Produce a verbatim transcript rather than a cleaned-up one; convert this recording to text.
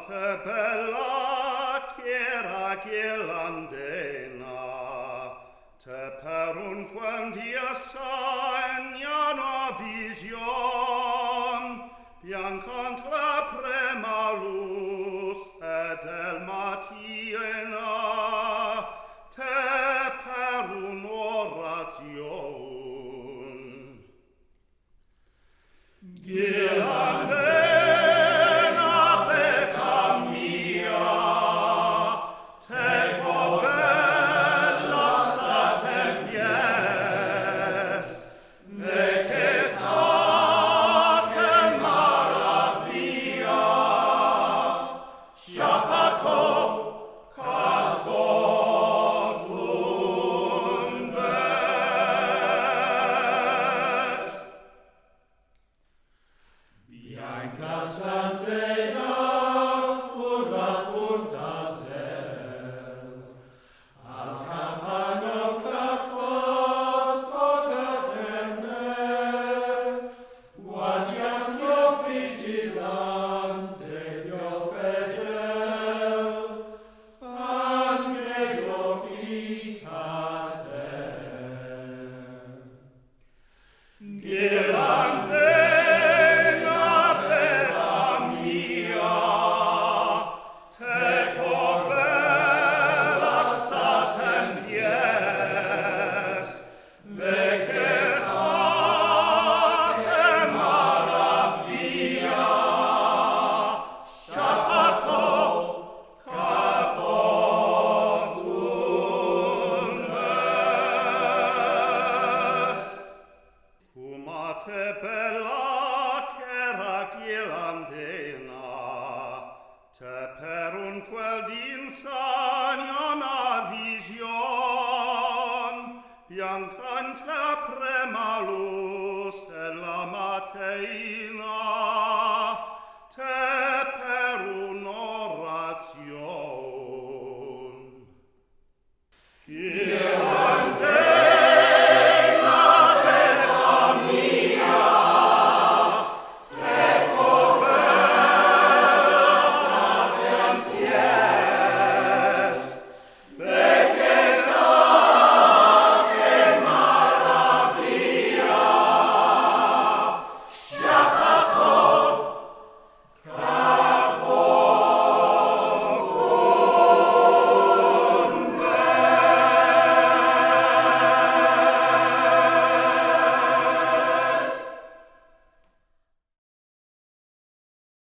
te bella chiera ghirlandena, te perunquam dia segnano vision, biancant la prema luz ed el matina, te per un'orazion. Ghirlandena beta mia, teco bella satempies, veceta che maravilla, sciapato calboclum ves. Bianca Sanzena, urba punta zel, al campano catvo tota tene, guardian io vigilante, io fedel, angelo picate. Ghirlandena beta mia, teco bella satempies, veceta che maravilla, sciapato capoclum ves. Fumate bella chiera ghirlandena,